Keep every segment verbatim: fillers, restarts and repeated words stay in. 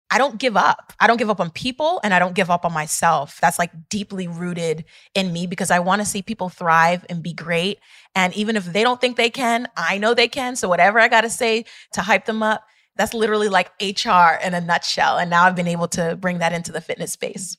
I don't give up. I don't give up on people and I don't give up on myself. That's like deeply rooted in me because I want to see people thrive and be great. And even if they don't think they can, I know they can. So whatever I got to say to hype them up, that's literally like H R in a nutshell. And now I've been able to bring that into the fitness space.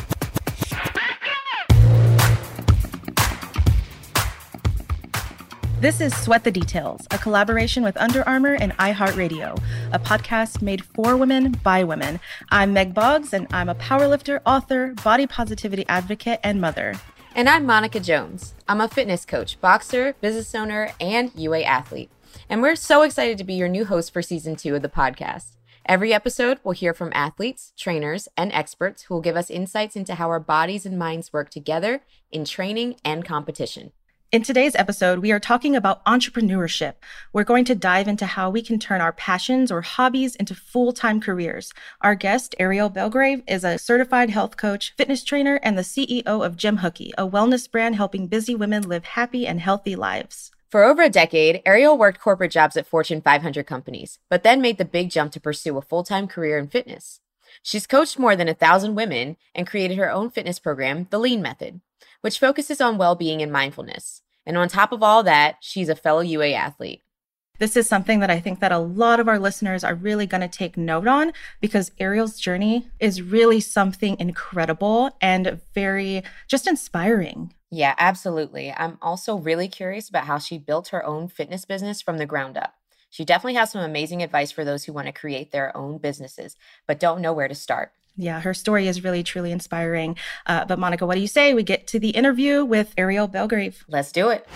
This is Sweat the Details, a collaboration with Under Armour and iHeartRadio, a podcast made for women by women. I'm Meg Boggs, and I'm a powerlifter, author, body positivity advocate, and mother. And I'm Monica Jones. I'm a fitness coach, boxer, business owner, and U A athlete. And we're so excited to be your new host for season two of the podcast. Every episode, we'll hear from athletes, trainers, and experts who will give us insights into how our bodies and minds work together in training and competition. In today's episode, we are talking about entrepreneurship. We're going to dive into how we can turn our passions or hobbies into full-time careers. Our guest, Ariel Belgrave, is a certified health coach, fitness trainer, and the C E O of Gym Hookie, a wellness brand helping busy women live happy and healthy lives. For over a decade, Ariel worked corporate jobs at Fortune five hundred companies, but then made the big jump to pursue a full-time career in fitness. She's coached more than a thousand women and created her own fitness program, The Lean Method, which focuses on well-being and mindfulness. And on top of all that, she's a fellow U A athlete. This is something that I think that a lot of our listeners are really going to take note on because Ariel's journey is really something incredible and very just inspiring. Yeah, absolutely. I'm also really curious about how she built her own fitness business from the ground up. She definitely has some amazing advice for those who want to create their own businesses, but don't know where to start. Yeah, her story is really, truly inspiring. Uh, but Monica, what do you say we get to the interview with Ariel Belgrave? Let's do it.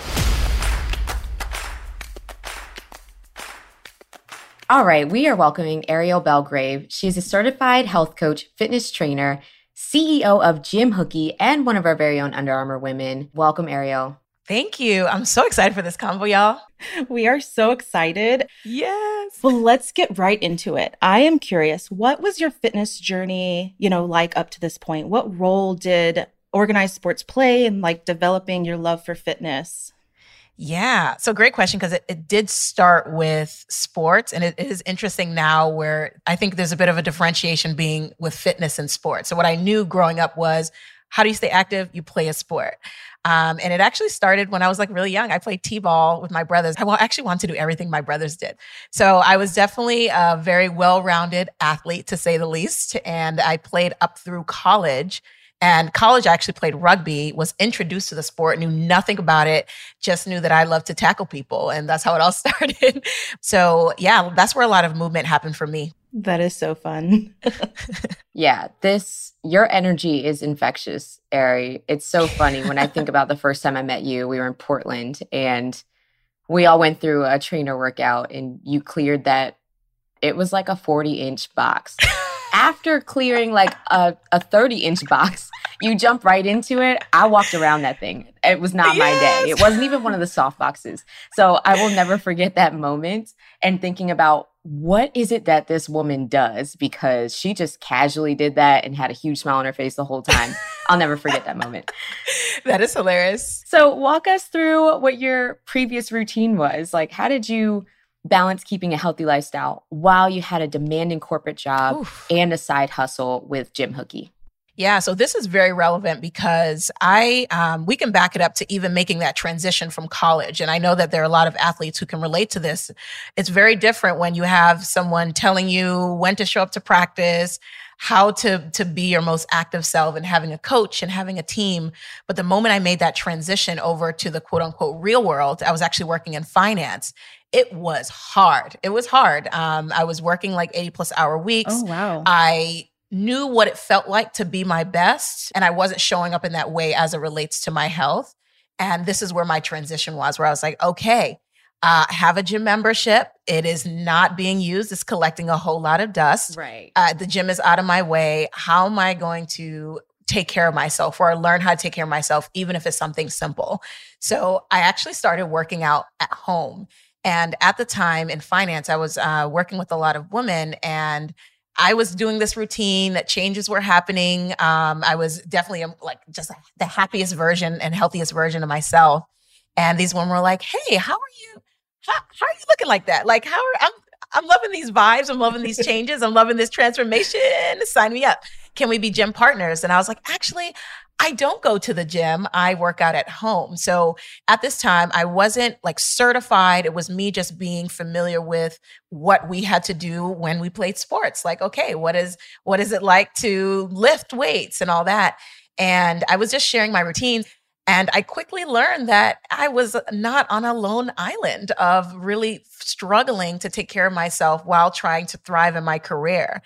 All right, we are welcoming Ariel Belgrave. She's a certified health coach, fitness trainer, C E O of Gym Hookie, and one of our very own Under Armour women. Welcome, Ariel. Thank you. I'm so excited for this convo, y'all. We are so excited. Yes. Well, let's get right into it. I am curious, what was your fitness journey, you know, like up to this point? What role did organized sports play in like developing your love for fitness? Yeah. So great question, because it, it did start with sports. And it, it is interesting now where I think there's a bit of a differentiation being with fitness and sports. So what I knew growing up was, how do you stay active? You play a sport. Um, and it actually started when I was like really young. I played t-ball with my brothers. I actually wanted to do everything my brothers did. So I was definitely a very well-rounded athlete, to say the least. And I played up through college. And college, I actually played rugby, was introduced to the sport, knew nothing about it, just knew that I loved to tackle people. And that's how it all started. So yeah, that's where a lot of movement happened for me. That is so fun. Yeah, this, your energy is infectious, Ari. It's so funny. When I think about the first time I met you, we were in Portland and we all went through a trainer workout and you cleared that, it was like a forty inch box. After clearing like a, a thirty inch box, you jump right into it. I walked around that thing. It was not my Yes. day. It wasn't even one of the soft boxes. So I will never forget that moment and thinking about what is it that this woman does, because she just casually did that and had a huge smile on her face the whole time. I'll never forget that moment. That is hilarious. So walk us through what your previous routine was. Like, how did you balance keeping a healthy lifestyle while you had a demanding corporate job Oof. and a side hustle with Gym Hookie? Yeah, so this is very relevant because I um, we can back it up to even making that transition from college. And I know that there are a lot of athletes who can relate to this. It's very different when you have someone telling you when to show up to practice, how to, to be your most active self, and having a coach and having a team. But the moment I made that transition over to the quote unquote real world, I was actually working in finance. It was hard. It was hard. Um, I was working like eighty plus hour weeks. Oh, wow. I knew what it felt like to be my best, and I wasn't showing up in that way as it relates to my health. And this is where my transition was, where I was like, okay, uh, have a gym membership. It is not being used. It's collecting a whole lot of dust. Right. Uh, the gym is out of my way. How am I going to take care of myself, or learn how to take care of myself, even if it's something simple? So I actually started working out at home. And at the time in finance, I was uh, working with a lot of women, and I was doing this routine, that changes were happening. Um, I was definitely um, like just the happiest version and healthiest version of myself. And these women were like, hey, how are you? How, how are you looking like that? Like, how are, I'm, I'm loving these vibes. I'm loving these changes. I'm loving this transformation. Sign me up. Can we be gym partners? And I was like, actually, I don't go to the gym. I work out at home. So at this time, I wasn't like certified. It was me just being familiar with what we had to do when we played sports. Like, okay, what is what is it like to lift weights and all that? And I was just sharing my routine. And I quickly learned that I was not on a lone island of really struggling to take care of myself while trying to thrive in my career.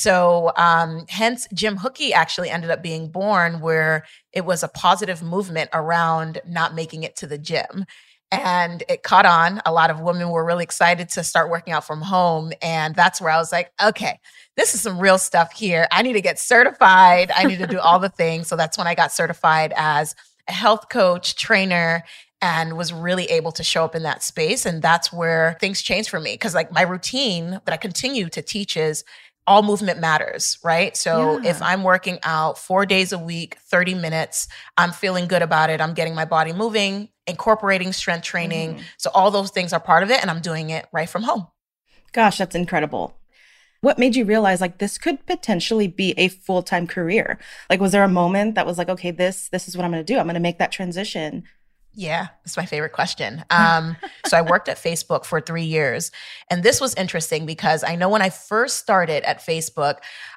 So um, hence, Gym Hookie actually ended up being born, where it was a positive movement around not making it to the gym. And it caught on. A lot of women were really excited to start working out from home. And that's where I was like, okay, this is some real stuff here. I need to get certified. I need to do all the things. So that's when I got certified as a health coach, trainer, and was really able to show up in that space. And that's where things changed for me. Because like my routine that I continue to teach is all movement matters, right? So Yeah. if I'm working out four days a week, thirty minutes, I'm feeling good about it. I'm getting my body moving, incorporating strength training. Mhm. So all those things are part of it. And I'm doing it right from home. Gosh, that's incredible. What made you realize like this could potentially be a full-time career? Like, was there a moment that was like, okay, this, this is what I'm going to do. I'm going to make that transition. Yeah, that's my favorite question. Um, so I worked at Facebook for three years. And this was interesting because I know when I first started at Facebook,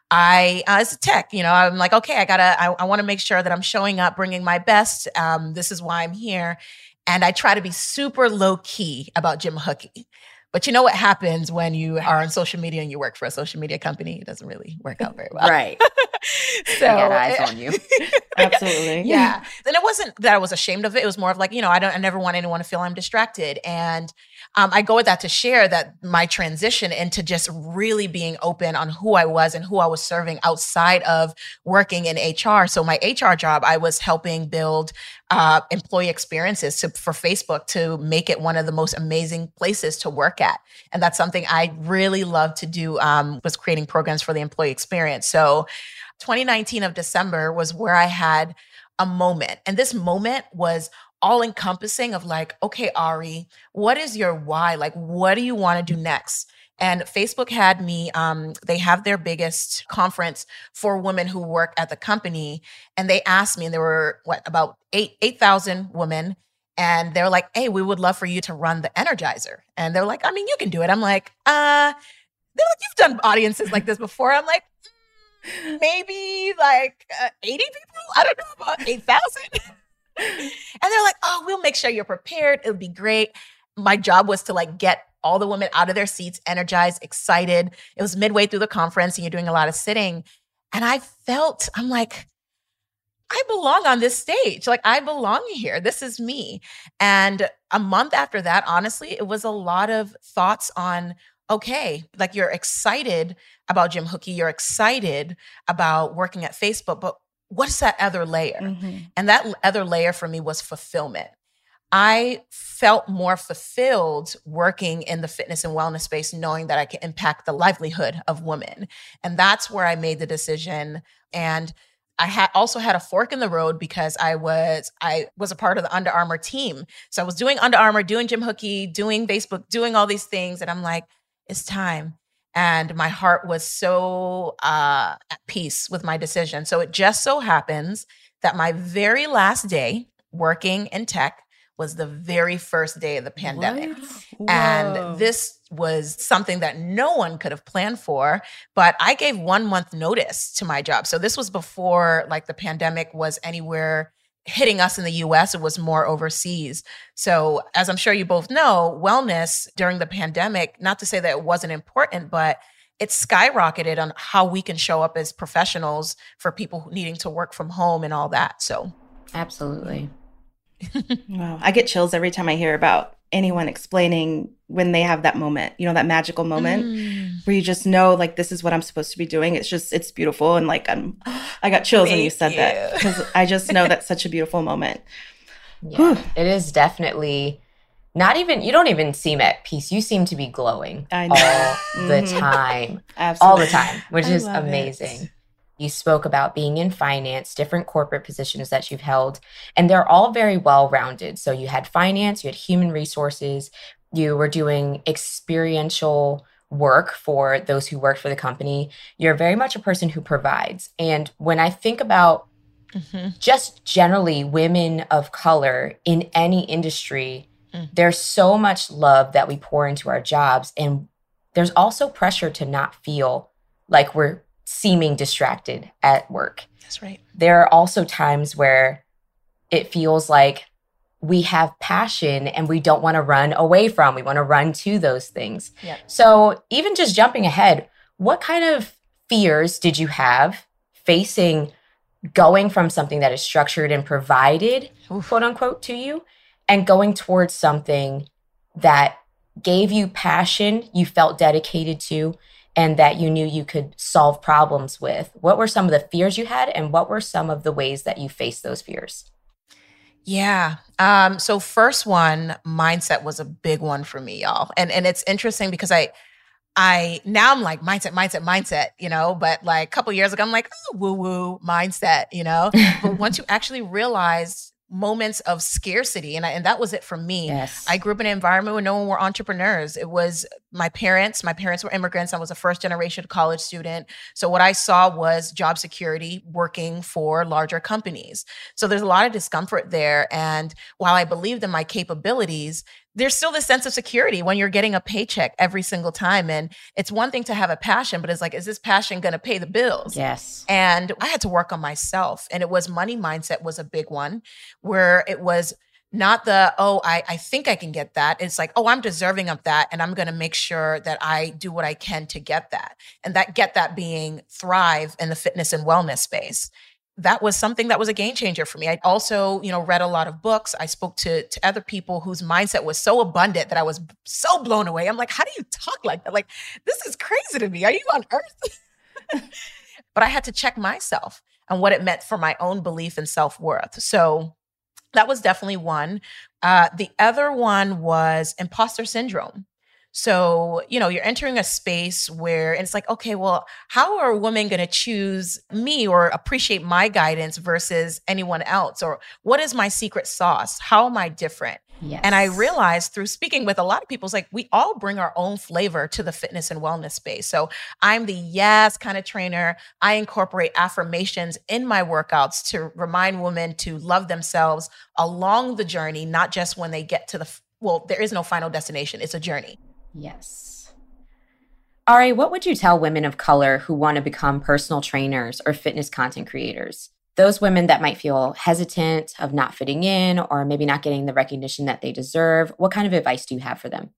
I, as a tech, you know, I'm like, okay, I gotta, I, I want to make sure that I'm showing up, bringing my best. Um, this is why I'm here. And I try to be super low key about Gym Hookie. But you know what happens when you are on social media and you work for a social media company? It doesn't really work out very well. Right. So I got eyes on you. Absolutely. Yeah. And it wasn't that I was ashamed of it. It was more of like, you know, I don't, I never want anyone to feel I'm distracted. And um, I go with that to share that my transition into just really being open on who I was and who I was serving outside of working in H R. So my H R job, I was helping build uh, employee experiences to, for Facebook to make it one of the most amazing places to work at. And that's something I really love to do, um, was creating programs for the employee experience. So twenty nineteen of December was where I had a moment. And this moment was all encompassing of like, okay, Ari, what is your why? Like, what do you want to do next? And Facebook had me, um, they have their biggest conference for women who work at the company. And they asked me, and there were what, about eight, eight thousand women. And they're like, hey, we would love for you to run the Energizer. And they're like, I mean, you can do it. I'm like, uh, they're like, you've done audiences like this before. I'm like, maybe like uh, eighty people. I don't know about eight thousand. And they're like, oh, we'll make sure you're prepared. It'll be great. My job was to like get all the women out of their seats, energized, excited. It was midway through the conference and you're doing a lot of sitting. And I felt, I'm like, I belong on this stage. Like I belong here. This is me. And a month after that, honestly, it was a lot of thoughts on, okay, like you're excited about Gym Hookie, you're excited about working at Facebook, but what's that other layer? Mm-hmm. And that other layer for me was fulfillment. I felt more fulfilled working in the fitness and wellness space, knowing that I can impact the livelihood of women. And that's where I made the decision. And I had also had a fork in the road because I was I was a part of the Under Armour team. So I was doing Under Armour, doing Gym Hookie, doing Facebook, doing all these things. And I'm like, it's time. And my heart was so uh, at peace with my decision. So it just so happens that my very last day working in tech was the very first day of the pandemic. And this was something that no one could have planned for, but I gave one month notice to my job. So this was before like the pandemic was anywhere hitting us in the U S. It was more overseas. So as I'm sure you both know, wellness during the pandemic, not to say that it wasn't important, but it skyrocketed on how we can show up as professionals for people needing to work from home and all that. So absolutely. Wow. I get chills every time I hear about anyone explaining when they have that moment, you know, that magical moment mm. where you just know, like, this is what I'm supposed to be doing. It's just, it's beautiful. And like, I'm, I got chills Thank when you said you. that because I just know that's such a beautiful moment. Yeah, it is definitely not even, you don't even seem at peace. You seem to be glowing I know. all the mm-hmm. time, Absolutely. all the time, which I is amazing. It. You spoke about being in finance, different corporate positions that you've held, and they're all very well-rounded. So you had finance, you had human resources, you were doing experiential work for those who work for the company. You're very much a person who provides. And when I think about mm-hmm. just generally women of color in any industry, mm. there's so much love that we pour into our jobs. And there's also pressure to not feel like we're seeming distracted at work. That's right. There are also times where it feels like we have passion and we don't want to run away from. We want to run to those things. Yeah. So even just jumping ahead, what kind of fears did you have facing going from something that is structured and provided, Oof. quote unquote, to you, and going towards something that gave you passion, you felt dedicated to, and that you knew you could solve problems with? What were some of the fears you had, and what were some of the ways that you faced those fears? Yeah. Um, so first one, mindset was a big one for me, y'all. And and it's interesting because I I now I'm like mindset, mindset, mindset, you know, but like a couple years ago, I'm like, oh, woo woo mindset, you know, but once you actually realize moments of scarcity. And I, and that was it for me. Yes. I grew up in an environment where no one were entrepreneurs. It was my parents. My parents were immigrants. I was a first generation college student. So what I saw was job security working for larger companies. So there's a lot of discomfort there. And while I believed in my capabilities, there's still this sense of security when you're getting a paycheck every single time. And it's one thing to have a passion, but it's like, is this passion going to pay the bills? Yes. And I had to work on myself. And it was money mindset was a big one, where it was not the, oh, I, I think I can get that. It's like, oh, I'm deserving of that. And I'm going to make sure that I do what I can to get that. And that get that being thrive in the fitness and wellness space. That was something that was a game changer for me. I also, you know, read a lot of books. I spoke to, to other people whose mindset was so abundant that I was so blown away. I'm like, how do you talk like that? Like, this is crazy to me. Are you on earth? But I had to check myself and what it meant for my own belief and self-worth. So that was definitely one. Uh, the other one was imposter syndrome. So, you know, you're entering a space where and it's like, okay, well, how are women going to choose me or appreciate my guidance versus anyone else? Or what is my secret sauce? How am I different? Yes. And I realized through speaking with a lot of people, it's like we all bring our own flavor to the fitness and wellness space. So I'm the yes kind of trainer. I incorporate affirmations in my workouts to remind women to love themselves along the journey, not just when they get to the, well, there is no final destination. It's a journey. Yes. Ari, what would you tell women of color who want to become personal trainers or fitness content creators? Those women that might feel hesitant of not fitting in or maybe not getting the recognition that they deserve. What kind of advice do you have for them?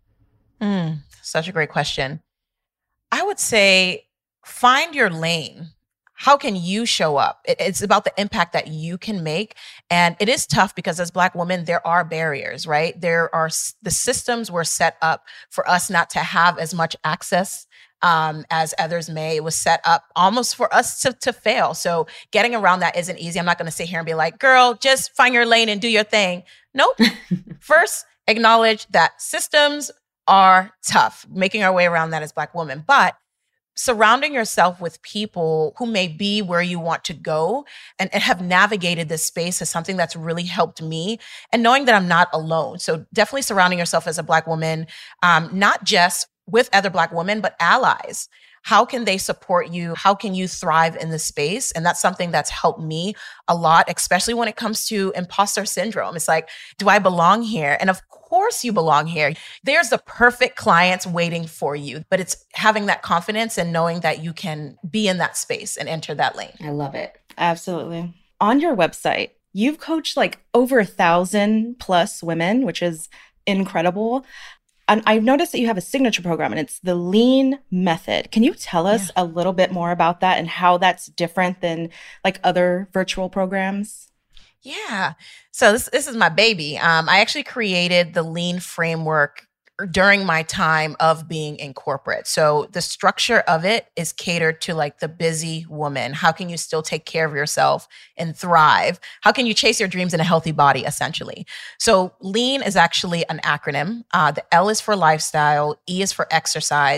Mm, such a great question. I would say find your lane. How can you show up? It, it's about the impact that you can make. And it is tough because as Black women, there are barriers, right? There are the systems were set up for us not to have as much access um, as others may. It was set up almost for us to, to fail. So getting around that isn't easy. I'm not going to sit here and be like, girl, just find your lane and do your thing. Nope. First, acknowledge that systems are tough, making our way around that as Black women. But surrounding yourself with people who may be where you want to go and, and have navigated this space is something that's really helped me, and knowing that I'm not alone. So definitely surrounding yourself as a Black woman, um, not just with other Black women, but allies. How can they support you? How can you thrive in this space? And that's something that's helped me a lot, especially when it comes to imposter syndrome. It's like, do I belong here? And of course you belong here. There's the perfect clients waiting for you, but it's having that confidence and knowing that you can be in that space and enter that lane. I love it. Absolutely. On your website, you've coached like over a thousand plus women, which is incredible. And I've noticed that you have a signature program and it's the Lean Method. Can you tell us yeah. a little bit more about that and how that's different than like other virtual programs? Yeah. So this this is my baby. Um, I actually created the Lean framework during my time of being in corporate. So the structure of it is catered to like the busy woman. How can you still take care of yourself and thrive? How can you chase your dreams in a healthy body, essentially? So Lean is actually an acronym. Uh, the L is for lifestyle, E is for exercise,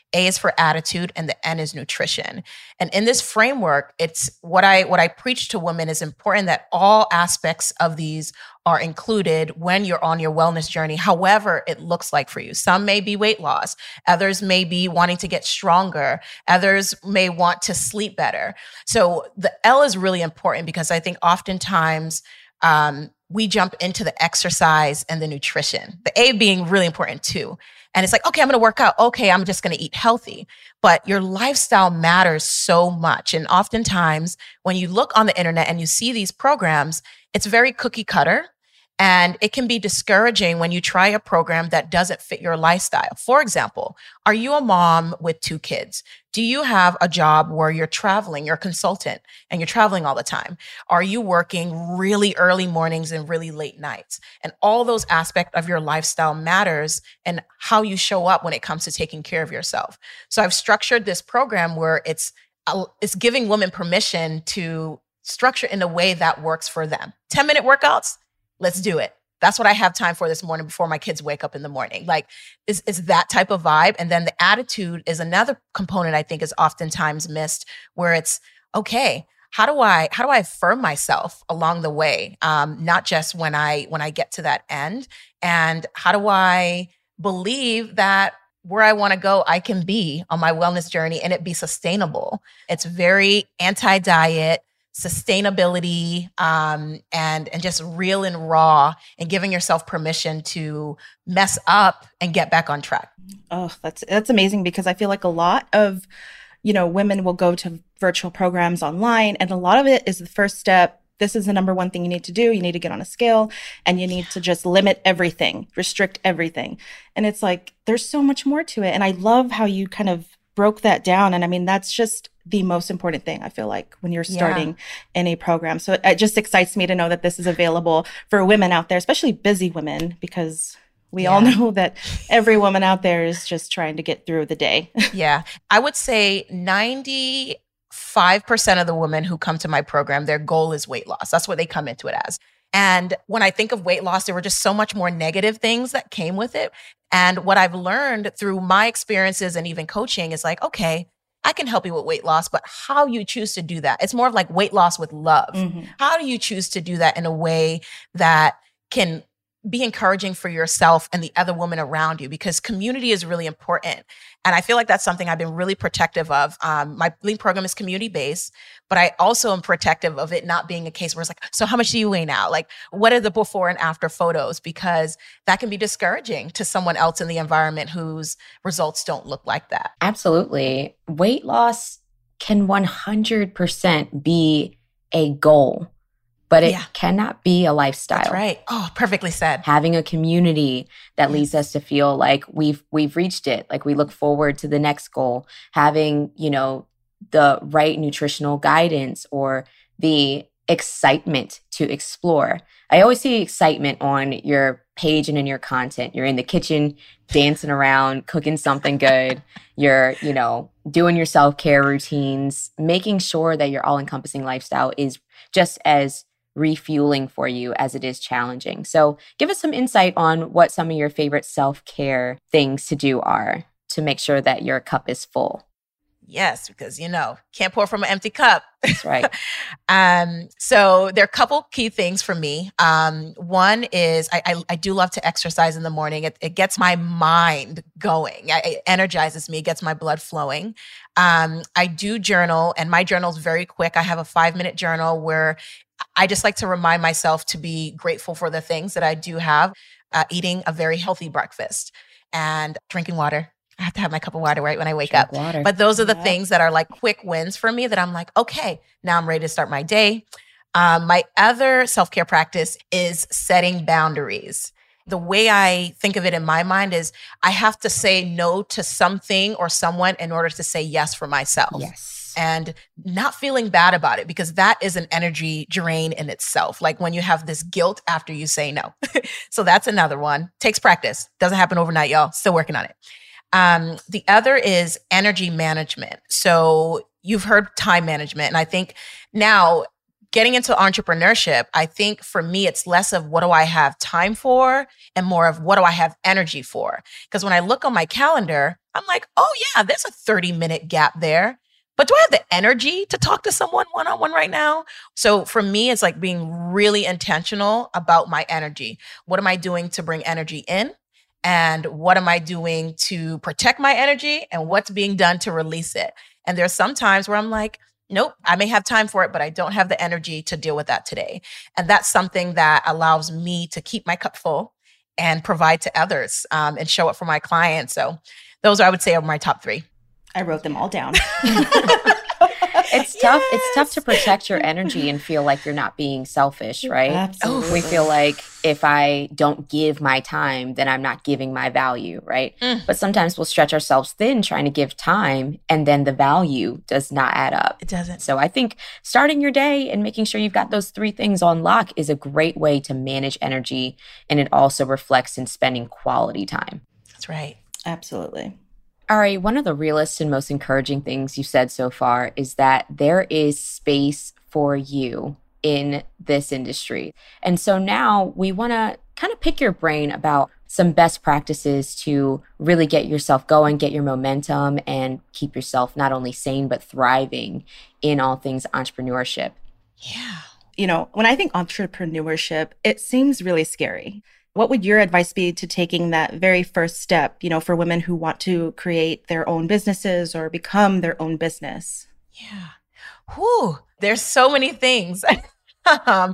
A is for attitude, and the N is nutrition. And in this framework, it's what I what I preach to women is important that all aspects of these are included when you're on your wellness journey, however it looks like for you. Some may be weight loss, others may be wanting to get stronger, others may want to sleep better. So the L is really important because I think oftentimes um, we jump into the exercise and the nutrition, the A being really important too. And it's like, okay, I'm going to work out. Okay, I'm just going to eat healthy. But your lifestyle matters so much. And oftentimes when you look on the internet and you see these programs, it's very cookie cutter. And it can be discouraging when you try a program that doesn't fit your lifestyle. For example, are you a mom with two kids? Do you have a job where you're traveling, you're a consultant and you're traveling all the time? Are you working really early mornings and really late nights? And all those aspects of your lifestyle matters and how you show up when it comes to taking care of yourself. So I've structured this program where it's, it's giving women permission to structure in a way that works for them. ten minute workouts. Let's do it. That's what I have time for this morning before my kids wake up in the morning. Like it's, it's that type of vibe. And then the attitude is another component I think is oftentimes missed where it's, okay, how do I, how do I affirm myself along the way? Um, not just when I, when I get to that end. And how do I believe that where I want to go, I can be on my wellness journey and it be sustainable. It's very anti-diet, sustainability, um, and and just real and raw, and giving yourself permission to mess up and get back on track. Oh, that's that's amazing because I feel like a lot of, you know, women will go to virtual programs online, and a lot of it is the first step. This is the number one thing you need to do. You need to get on a scale, and you need to just limit everything, restrict everything. And it's like there's so much more to it. And I love how you kind of broke that down. And I mean, that's just the most important thing, I feel like, when you're starting yeah. in a program. So it, it just excites me to know that this is available for women out there, especially busy women, because we yeah. all know that every woman out there is just trying to get through the day. Yeah. I would say ninety-five percent of the women who come to my program, their goal is weight loss. That's what they come into it as. And when I think of weight loss, there were just so much more negative things that came with it. And what I've learned through my experiences and even coaching is like, okay, I can help you with weight loss, but how you choose to do that, it's more of like weight loss with love. Mm-hmm. How do you choose to do that in a way that can be encouraging for yourself and the other women around you? Because community is really important. And I feel like that's something I've been really protective of. Um, my Lean program is community-based, but I also am protective of it not being a case where it's like, so how much do you weigh now? Like, what are the before and after photos? Because that can be discouraging to someone else in the environment whose results don't look like that. Absolutely. Weight loss can one hundred percent be a goal, but it yeah. cannot be a lifestyle. That's right. Oh, perfectly said. Having a community that yes. leads us to feel like we've we've reached it, like we look forward to the next goal. Having, you know, the right nutritional guidance or the excitement to explore. I always see excitement on your page and in your content. You're in the kitchen, dancing around, cooking something good. You're, you know, doing your self-care routines, making sure that your all-encompassing lifestyle is just as refueling for you as it is challenging. So give us some insight on what some of your favorite self-care things to do are to make sure that your cup is full. Yes, because, you know, can't pour from an empty cup. That's right. um, so there are a couple key things for me. Um, one is I, I, I do love to exercise in the morning. It, it gets my mind going. I, it energizes me, it gets my blood flowing. Um, I do journal, and my journal is very quick. I have a five minute journal where I just like to remind myself to be grateful for the things that I do have, uh, eating a very healthy breakfast and drinking water. I have to have my cup of water right when I wake Drink up. Water. But those are the Yeah. things that are like quick wins for me that I'm like, okay, now I'm ready to start my day. Um, my other self-care practice is setting boundaries. The way I think of it in my mind is I have to say no to something or someone in order to say yes for myself. Yes. And not feeling bad about it, because that is an energy drain in itself. Like when you have this guilt after you say no. So that's another one. Takes practice. Doesn't happen overnight, y'all. Still working on it. Um, the other is energy management. So you've heard time management. And I think now getting into entrepreneurship, I think for me, it's less of what do I have time for and more of what do I have energy for? Because when I look on my calendar, I'm like, oh yeah, there's a thirty minute gap there. But do I have the energy to talk to someone one-on-one right now? So for me, it's like being really intentional about my energy. What am I doing to bring energy in? And what am I doing to protect my energy? And what's being done to release it? And there's some times where I'm like, nope, I may have time for it, but I don't have the energy to deal with that today. And that's something that allows me to keep my cup full and provide to others um, and show up for my clients. So those, I would say, are my top three. I wrote them all down. It's yes. tough. It's tough to protect your energy and feel like you're not being selfish, right? Absolutely. We feel like if I don't give my time, then I'm not giving my value, right? Mm. But sometimes we'll stretch ourselves thin trying to give time, and then the value does not add up. It doesn't. So I think starting your day and making sure you've got those three things on lock is a great way to manage energy, and it also reflects in spending quality time. That's right. Absolutely. Ari, one of the realest and most encouraging things you said so far is that there is space for you in this industry. And so now we want to kind of pick your brain about some best practices to really get yourself going, get your momentum, and keep yourself not only sane, but thriving in all things entrepreneurship. Yeah. You know, when I think entrepreneurship, it seems really scary. What would your advice be to taking that very first step, you know, for women who want to create their own businesses or become their own business? Yeah. Whew. There's so many things. um,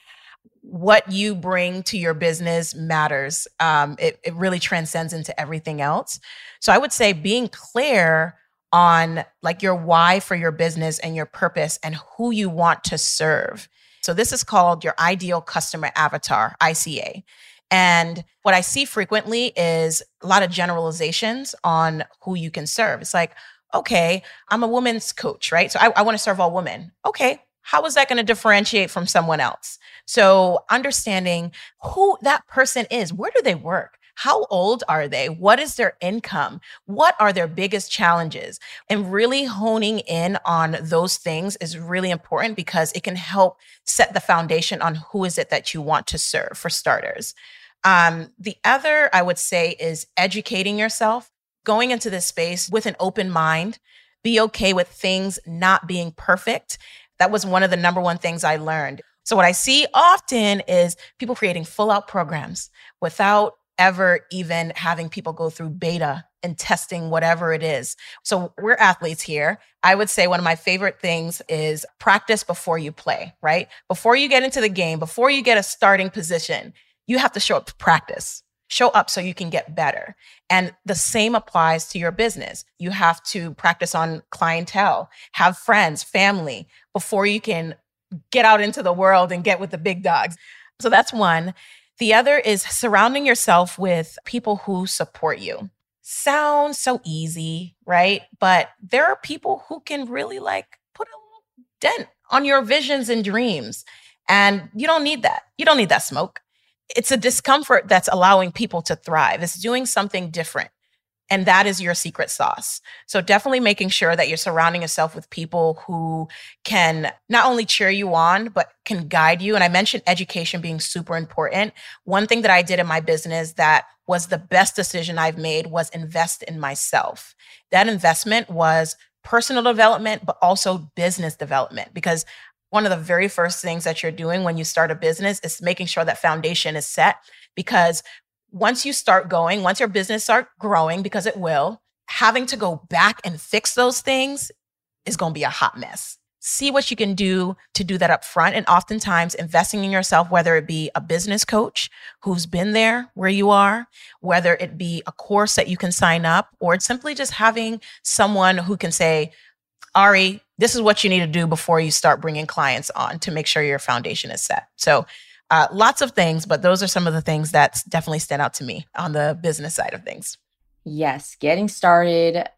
what you bring to your business matters. Um, it, it really transcends into everything else. So I would say being clear on like your why for your business and your purpose and who you want to serve. So this is called your ideal customer avatar, I C A. And what I see frequently is a lot of generalizations on who you can serve. It's like, okay, I'm a women's coach, right? So I, I want to serve all women. Okay, how is that going to differentiate from someone else? So understanding who that person is, where do they work? How old are they? What is their income? What are their biggest challenges? And really honing in on those things is really important because it can help set the foundation on who is it that you want to serve, for starters. Um, the other, I would say, is educating yourself, going into this space with an open mind, be okay with things not being perfect. That was one of the number one things I learned. So what I see often is people creating full out programs without ever even having people go through beta and testing whatever it is. So we're athletes here. I would say one of my favorite things is practice before you play, right? Before you get into the game, before you get a starting position, you have to show up to practice. Show up so you can get better. And the same applies to your business. You have to practice on clientele, have friends, family, before you can get out into the world and get with the big dogs. So that's one. The other is surrounding yourself with people who support you. Sounds so easy, right? But there are people who can really like put a little dent on your visions and dreams. And you don't need that. You don't need that smoke. It's a discomfort that's allowing people to thrive. It's doing something different. And that is your secret sauce. So definitely making sure that you're surrounding yourself with people who can not only cheer you on, but can guide you. And I mentioned education being super important. One thing that I did in my business that was the best decision I've made was invest in myself. That investment was personal development, but also business development, because one of the very first things that you're doing when you start a business is making sure that foundation is set, because once you start going, once your business start growing, because it will, having to go back and fix those things is going to be a hot mess. See what you can do to do that up front. And oftentimes investing in yourself, whether it be a business coach who's been there where you are, whether it be a course that you can sign up, or simply just having someone who can say, Ari, this is what you need to do before you start bringing clients on to make sure your foundation is set. So Uh, lots of things, but those are some of the things that definitely stand out to me on the business side of things. Yes, getting started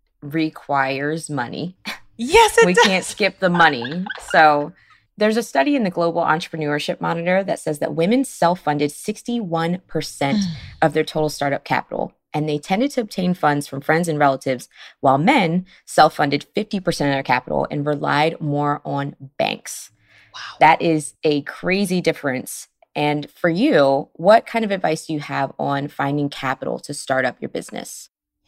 requires money. Yes, it we does. can't skip the money. So there's a study in the Global Entrepreneurship Monitor that says that women self-funded sixty-one percent mm. of their total startup capital, and they tended to obtain funds from friends and relatives, while men self-funded fifty percent of their capital and relied more on banks. Wow. That is a crazy difference. And for you, what kind of advice do you have on finding capital to start up your business? Yeah.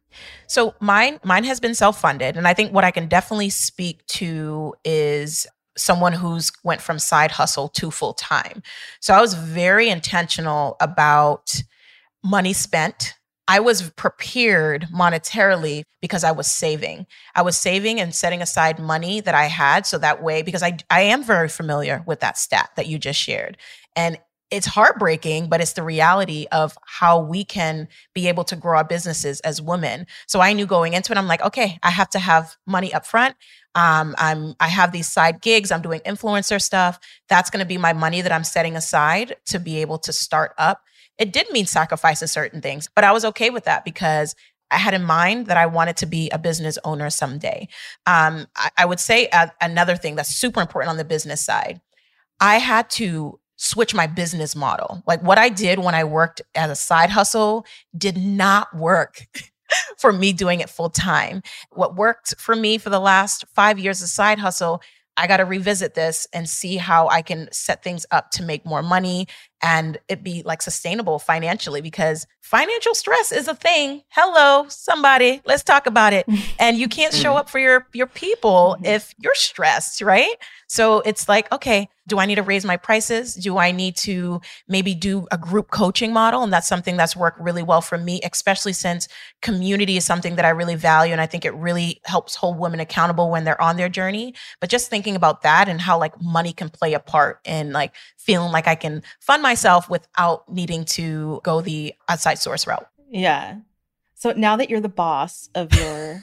So mine, mine has been self-funded. And I think what I can definitely speak to is someone who's went from side hustle to full time. So I was very intentional about money spent. I was prepared monetarily because I was saving. I was saving and setting aside money that I had. So that way, because I, I am very familiar with that stat that you just shared. And it's heartbreaking, but it's the reality of how we can be able to grow our businesses as women. So I knew going into it, I'm like, okay, I have to have money up front. Um, I'm, I have these side gigs. I'm doing influencer stuff. That's going to be my money that I'm setting aside to be able to start up. It did mean sacrificing certain things, but I was okay with that because I had in mind that I wanted to be a business owner someday. Um, I, I would say uh, another thing that's super important on the business side, I had to switch my business model. Like what I did when I worked as a side hustle did not work for me doing it full time. What worked for me for the last five years as a side hustle, I got to revisit this and see how I can set things up to make more money and it be like sustainable financially, because financial stress is a thing. Hello, somebody, let's talk about it. And you can't show up for your, your people if you're stressed, right? So it's like, okay, do I need to raise my prices? Do I need to maybe do a group coaching model? And that's something that's worked really well for me, especially since community is something that I really value. And I think it really helps hold women accountable when they're on their journey. But just thinking about that and how like money can play a part in like feeling like I can fund myself without needing to go the outside source route. Yeah. So now that you're the boss of your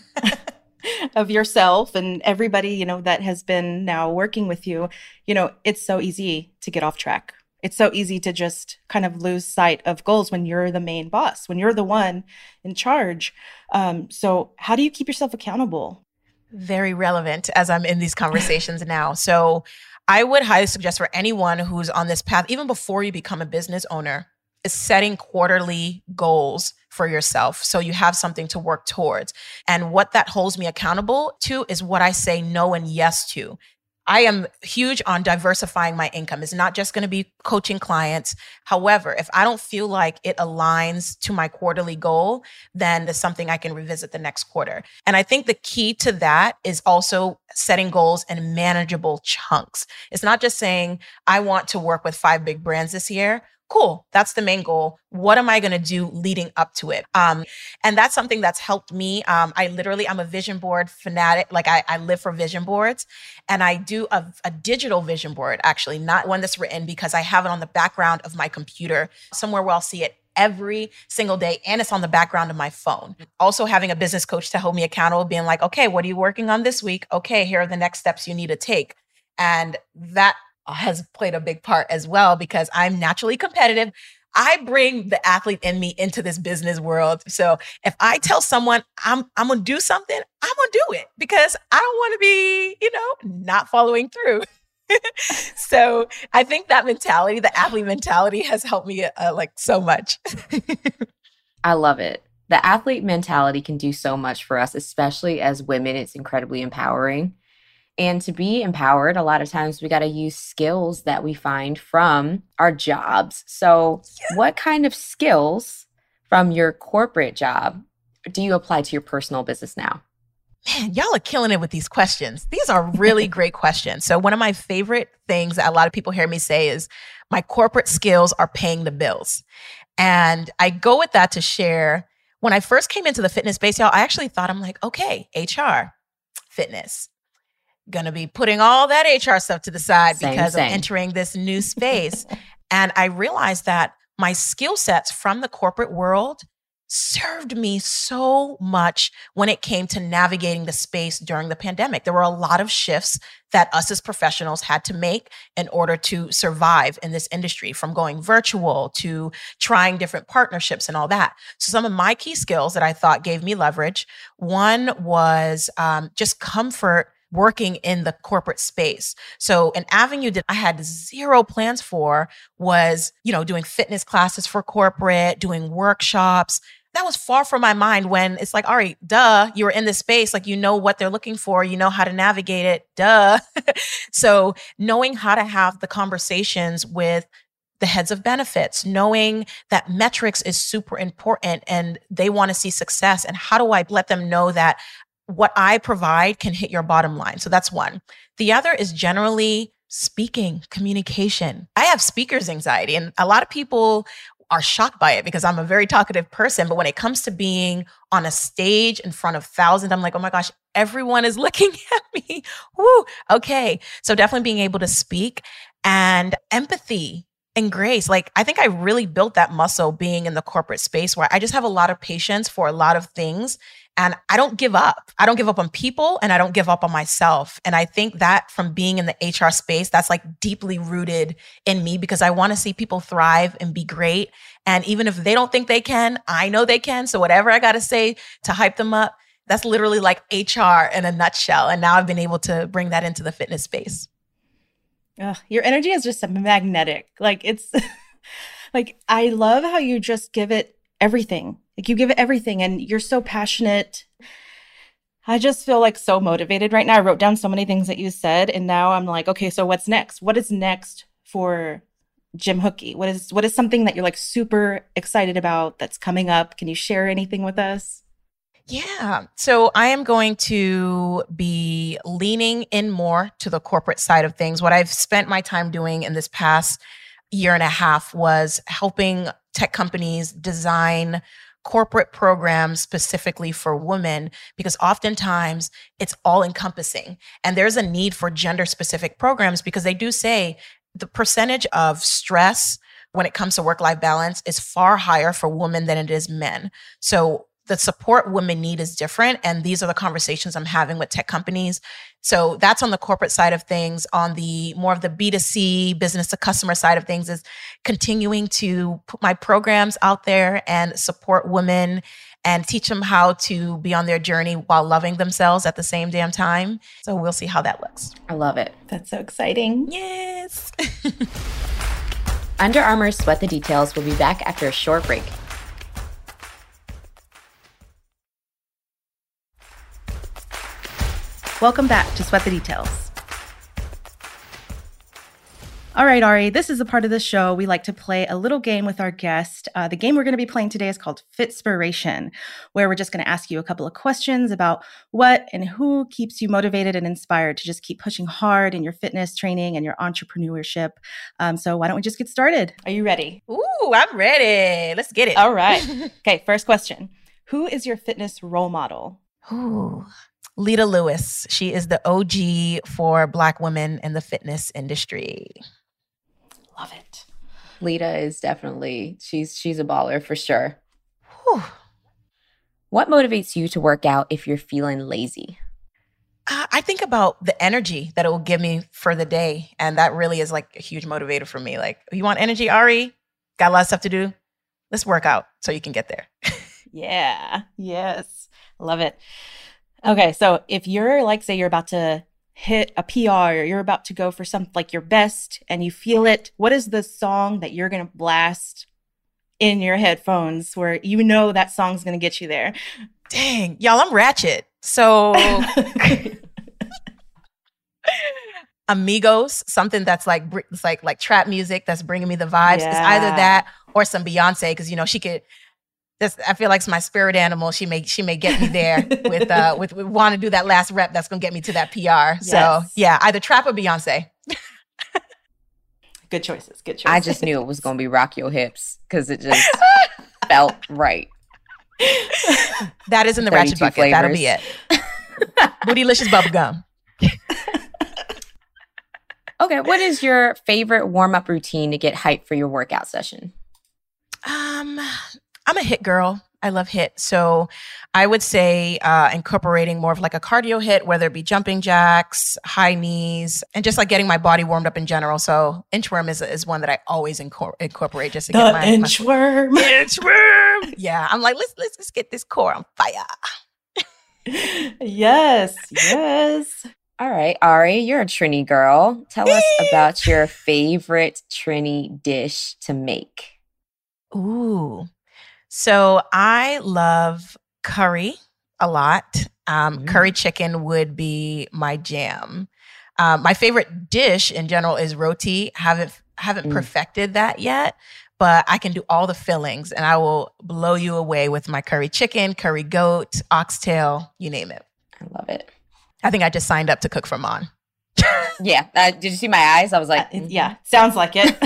of yourself and everybody, you know, that has been now working with you, you know, it's so easy to get off track. It's so easy to just kind of lose sight of goals when you're the main boss, when you're the one in charge. Um, so how do you keep yourself accountable? Very relevant as I'm in these conversations now. So I would highly suggest for anyone who's on this path, even before you become a business owner, is setting quarterly goals for yourself so you have something to work towards. And what that holds me accountable to is what I say no and yes to. I am huge on diversifying my income. It's not just going to be coaching clients. However, if I don't feel like it aligns to my quarterly goal, then there's something I can revisit the next quarter. And I think the key to that is also setting goals in manageable chunks. It's not just saying, I want to work with five big brands this year. Cool. That's the main goal. What am I going to do leading up to it? Um, and that's something that's helped me. Um, I literally, I'm a vision board fanatic. Like I, I live for vision boards, and I do a, a digital vision board, actually, not one that's written, because I have it on the background of my computer, somewhere where I'll see it every single day. And it's on the background of my phone. Also having a business coach to hold me accountable, being like, okay, what are you working on this week? Okay, here are the next steps you need to take. And that has played a big part as well, because I'm naturally competitive. I bring the athlete in me into this business world. So if I tell someone I'm I'm gonna do something, I'm gonna do it, because I don't want to be, you know, not following through. So I think that mentality, the athlete mentality, has helped me uh, like so much. I love it. The athlete mentality can do so much for us, especially as women. It's incredibly empowering. And to be empowered, a lot of times we got to use skills that we find from our jobs. So yeah. What kind of skills from your corporate job do you apply to your personal business now? Man, y'all are killing it with these questions. These are really great questions. So one of my favorite things that a lot of people hear me say is my corporate skills are paying the bills. And I go with that to share. When I first came into the fitness space, y'all, I actually thought, I'm like, okay, H R, fitness. Going to be putting all that H R stuff to the side same, because same. I'm entering this new space. And I realized that my skill sets from the corporate world served me so much when it came to navigating the space during the pandemic. There were a lot of shifts that us as professionals had to make in order to survive in this industry, from going virtual to trying different partnerships and all that. So some of my key skills that I thought gave me leverage, one was um, just comfort working in the corporate space. So an avenue that I had zero plans for was, you know, doing fitness classes for corporate, doing workshops. That was far from my mind when it's like, all right, duh, you were in this space, like, you know what they're looking for, you know how to navigate it, duh. So knowing how to have the conversations with the heads of benefits, knowing that metrics is super important and they want to see success. And how do I let them know that what I provide can hit your bottom line? So that's one. The other is generally speaking, communication. I have speaker's anxiety, and a lot of people are shocked by it because I'm a very talkative person. But when it comes to being on a stage in front of thousands, I'm like, oh my gosh, everyone is looking at me. Woo. Okay. So definitely being able to speak, and empathy and grace. Like, I think I really built that muscle being in the corporate space where I just have a lot of patience for a lot of things. And I don't give up. I don't give up on people, and I don't give up on myself. And I think that from being in the H R space, that's like deeply rooted in me because I want to see people thrive and be great. And even if they don't think they can, I know they can. So whatever I got to say to hype them up, that's literally like H R in a nutshell. And now I've been able to bring that into the fitness space. Ugh, your energy is just magnetic. Like it's like, I love how you just give it everything. Like you give it everything and you're so passionate. I just feel like so motivated right now. I wrote down so many things that you said, and now I'm like, okay, so what's next? What is next for Gymhookie? What is what is something that you're like super excited about that's coming up? Can you share anything with us? Yeah. So I am going to be leaning in more to the corporate side of things. What I've spent my time doing in this past year and a half was helping tech companies design corporate programs specifically for women, because oftentimes it's all encompassing. And there's a need for gender specific programs because they do say the percentage of stress when it comes to work-life balance is far higher for women than it is men. So the support women need is different. And these are the conversations I'm having with tech companies. So that's on the corporate side of things. On the more of the B two C, business to customer side of things is continuing to put my programs out there and support women and teach them how to be on their journey while loving themselves at the same damn time. So we'll see how that looks. I love it. That's so exciting. Yes. Under Armour's Sweat the Details will be back after a short break. Welcome back to Sweat the Details. All right, Ari, this is a part of the show we like to play a little game with our guest. Uh, the game we're going to be playing today is called Fitspiration, where we're just going to ask you a couple of questions about what and who keeps you motivated and inspired to just keep pushing hard in your fitness training and your entrepreneurship. Um, so why don't we just get started? Are you ready? Ooh, I'm ready. Let's get it. All right. Okay, first question. Who is your fitness role model? Ooh. Lita Lewis. She is the O G for Black women in the fitness industry. Love it. Lita is definitely, she's she's a baller for sure. Whew. What motivates you to work out if you're feeling lazy? Uh, I think about the energy that it will give me for the day. And that really is like a huge motivator for me. Like, you want energy, Ari? Got a lot of stuff to do? Let's work out so you can get there. Yeah. Yes. Love it. Okay, so if you're like, say you're about to hit a P R or you're about to go for something like your best and you feel it, what is the song that you're going to blast in your headphones where you know that song's going to get you there? Dang, y'all, I'm ratchet. So Amigos, something that's like it's like like trap music that's bringing me the vibes. Yeah. It's either that or some Beyonce, because you know she could. This, I feel like it's my spirit animal. She may she may get me there with uh with, with want to do that last rep that's gonna get me to that P R. Yes. So yeah, either trap or Beyonce. Good choices. Good choices. I just knew it was going to be Rock Your Hips because it just felt right. That is in the ratchet bucket. flavors. That'll be it. Bootylicious bubblegum. Okay, what is your favorite warm-up routine to get hyped for your workout session? Um, I'm a HIIT girl. I love HIIT. So I would say uh, incorporating more of like a cardio HIIT, whether it be jumping jacks, high knees, and just like getting my body warmed up in general. So inchworm is is one that I always incor- incorporate just to the get my inchworm. My, inchworm. Yeah, I'm like let's let's let's get this core on fire. Yes, yes. All right, Ari, you're a Trini girl. Tell us about your favorite Trini dish to make. Ooh. So I love curry a lot. Um, Mm. Curry chicken would be my jam. Um, my favorite dish in general is roti. Haven't haven't Mm. perfected that yet, but I can do all the fillings and I will blow you away with my curry chicken, curry goat, oxtail, you name it. I love it. I think I just signed up to cook for Mon. Yeah. Uh, did you see my eyes? I was like, Uh, yeah, sounds like it.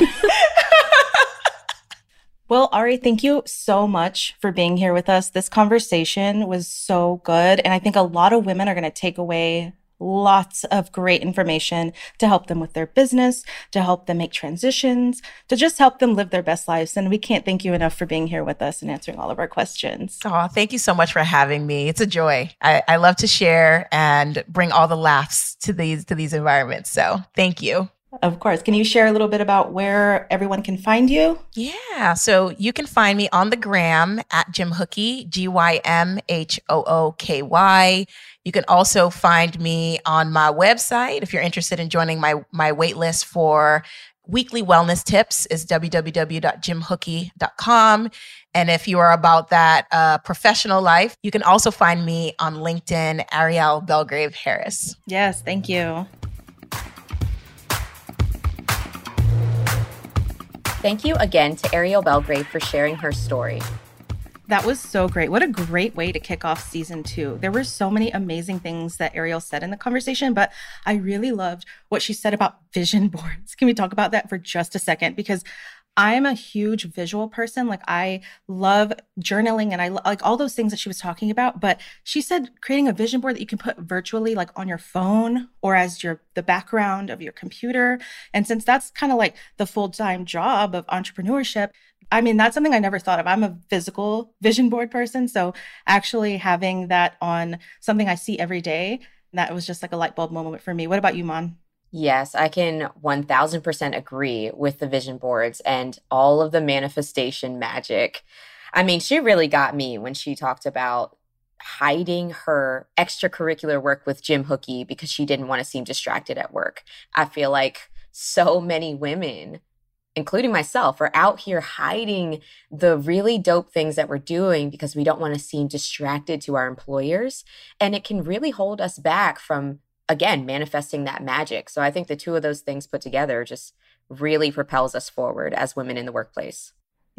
Well, Ari, thank you so much for being here with us. This conversation was so good. And I think a lot of women are going to take away lots of great information to help them with their business, to help them make transitions, to just help them live their best lives. And we can't thank you enough for being here with us and answering all of our questions. Oh, thank you so much for having me. It's a joy. I, I love to share and bring all the laughs to these to these environments. So thank you. Of course. Can you share a little bit about where everyone can find you? Yeah. So you can find me on the gram at Gym Hooky, G Y M H O O K Y. You can also find me on my website if you're interested in joining my, my wait list for weekly wellness tips is w w w dot gym hooky dot com. And if you are about that uh, professional life, you can also find me on LinkedIn, Ariel Belgrave Harris. Yes, thank you. thank you again to Ariel Belgrave for sharing her story. That was so great. What a great way to kick off season two. There were so many amazing things that Ariel said in the conversation, but I really loved what she said about vision boards. Can we talk about that for just a second? Because I'm a huge visual person. Like I love journaling and I lo- like all those things that she was talking about. But she said creating a vision board that you can put virtually like on your phone or as your the background of your computer. And since that's kind of like the full-time job of entrepreneurship, I mean, that's something I never thought of. I'm a physical vision board person. So actually having that on something I see every day, that was just like a light bulb moment for me. What about you, Mon? Yes, I can one thousand percent agree with the vision boards and all of the manifestation magic. I mean, she really got me when she talked about hiding her extracurricular work with Gym Hooky because she didn't want to seem distracted at work. I feel like so many women, including myself, are out here hiding the really dope things that we're doing because we don't want to seem distracted to our employers. And it can really hold us back from, again, manifesting that magic. So I think the two of those things put together just really propels us forward as women in the workplace.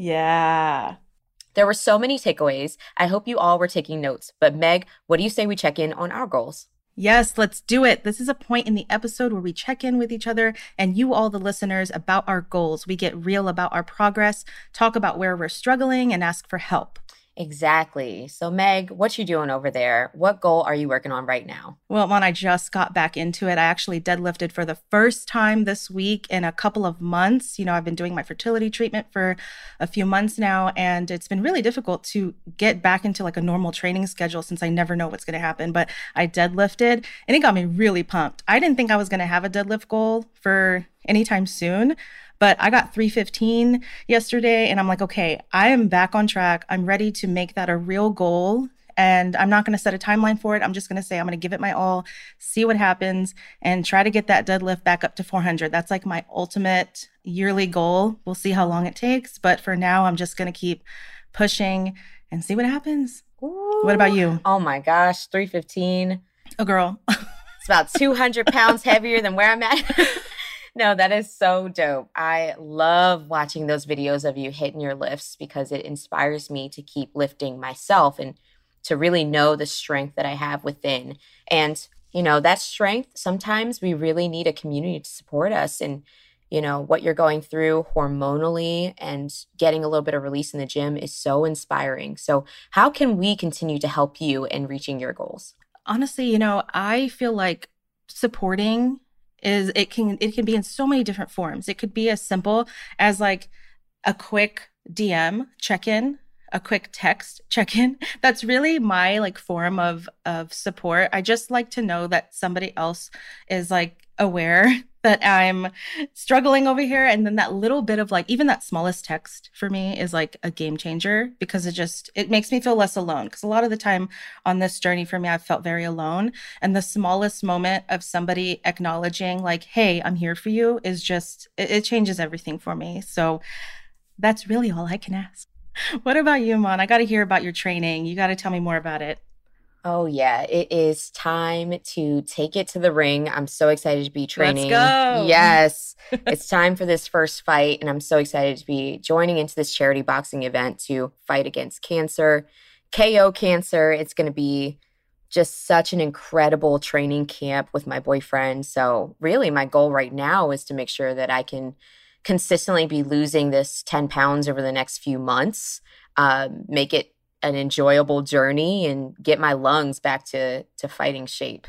Yeah. There were so many takeaways. I hope you all were taking notes. But Meg, what do you say we check in on our goals? Yes, let's do it. This is a point in the episode where we check in with each other and you, all the listeners, about our goals. We get real about our progress, talk about where we're struggling, and ask for help. Exactly. So Meg, what you doing over there? What goal are you working on right now? Well, Mon, I just got back into it. I actually deadlifted for the first time this week in a couple of months. You know, I've been doing my fertility treatment for a few months now, and it's been really difficult to get back into like a normal training schedule since I never know what's going to happen. But I deadlifted and it got me really pumped. I didn't think I was going to have a deadlift goal for anytime soon. But I got three fifteen yesterday and I'm like, okay, I am back on track. I'm ready to make that a real goal. And I'm not going to set a timeline for it. I'm just going to say I'm going to give it my all, see what happens, and try to get that deadlift back up to four hundred. That's like my ultimate yearly goal. We'll see how long it takes. But for now, I'm just going to keep pushing and see what happens. Ooh. What about you? Oh my gosh, three fifteen. Oh, girl. It's about two hundred pounds heavier than where I'm at. No, that is so dope. I love watching those videos of you hitting your lifts because it inspires me to keep lifting myself and to really know the strength that I have within. And, you know, that strength, sometimes we really need a community to support us. And, you know, what you're going through hormonally and getting a little bit of release in the gym is so inspiring. So how can we continue to help you in reaching your goals? Honestly, you know, I feel like supporting is it can it can be in so many different forms. It could be as simple as like a quick D M check-in, a quick text check-in. That's really my like form of of support. I just like to know that somebody else is like aware that I'm struggling over here. And then that little bit of like, even that smallest text for me is like a game changer because it just, it makes me feel less alone. Because a lot of the time on this journey for me, I've felt very alone. And the smallest moment of somebody acknowledging like, hey, I'm here for you is just, it, it changes everything for me. So that's really all I can ask. What about you, Mon? I got to hear about your training. You got to tell me more about it. Oh, yeah. It is time to take it to the ring. I'm so excited to be training. Let's go. Yes. It's time for this first fight. And I'm so excited to be joining into this charity boxing event to fight against cancer, K O cancer. It's going to be just such an incredible training camp with my boyfriend. So really my goal right now is to make sure that I can consistently be losing this ten pounds over the next few months, uh, make it an enjoyable journey and get my lungs back to to fighting shape.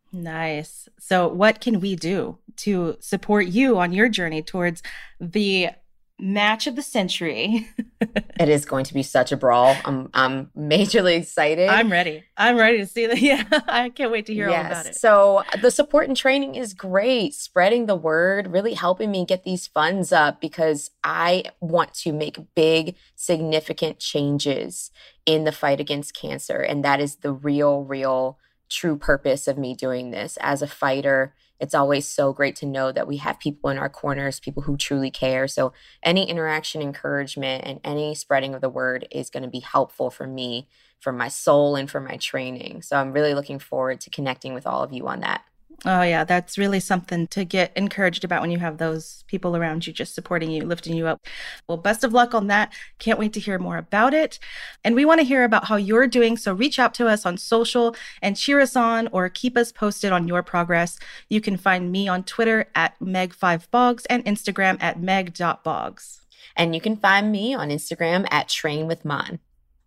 Nice. So what can we do to support you on your journey towards the match of the century? It is going to be such a brawl. I'm I'm majorly excited. I'm ready. I'm ready to see that. Yeah, I can't wait to hear yes. all about it. So the support and training is great. Spreading the word, really helping me get these funds up because I want to make big, significant changes in the fight against cancer. And that is the real, real, true purpose of me doing this. As a fighter, it's always so great to know that we have people in our corners, people who truly care. So any interaction, encouragement, and any spreading of the word is going to be helpful for me, for my soul, and for my training. So I'm really looking forward to connecting with all of you on that. Oh, yeah, that's really something to get encouraged about when you have those people around you just supporting you, lifting you up. Well, best of luck on that. Can't wait to hear more about it. And we want to hear about how you're doing. So reach out to us on social and cheer us on or keep us posted on your progress. You can find me on Twitter at Meg five Boggs and Instagram at meg dot boggs. And you can find me on Instagram at Train with Mon.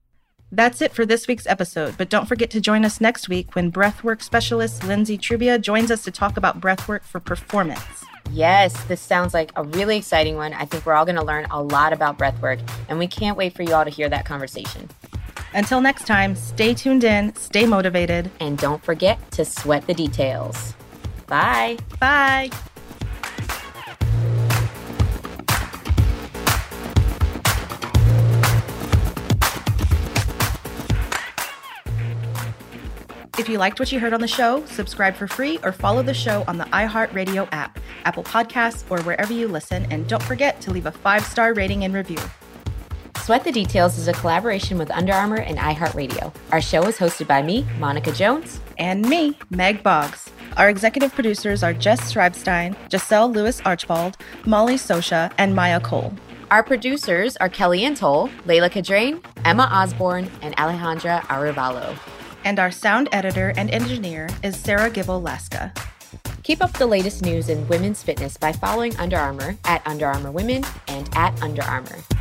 That's it for this week's episode, but don't forget to join us next week when breathwork specialist Lindsay Trubia joins us to talk about breathwork for performance. Yes, this sounds like a really exciting one. I think we're all going to learn a lot about breathwork, and we can't wait for you all to hear that conversation. Until next time, stay tuned in, stay motivated, and don't forget to sweat the details. Bye. Bye. If you liked what you heard on the show, subscribe for free or follow the show on the iHeartRadio app, Apple Podcasts, or wherever you listen. And don't forget to leave a five-star rating and review. Sweat the Details is a collaboration with Under Armour and iHeartRadio. Our show is hosted by me, Monica Jones. And me, Meg Boggs. Our executive producers are Jess Schreibstein, Giselle Lewis-Archibald, Molly Sosha, and Maya Cole. Our producers are Kellyanne Toll, Layla Cadrain, Emma Osborne, and Alejandra Arevalo. And our sound editor and engineer is Sarah Gibble-Laska. Keep up the latest news in women's fitness by following Under Armour at Under Armour Women and at Under Armour.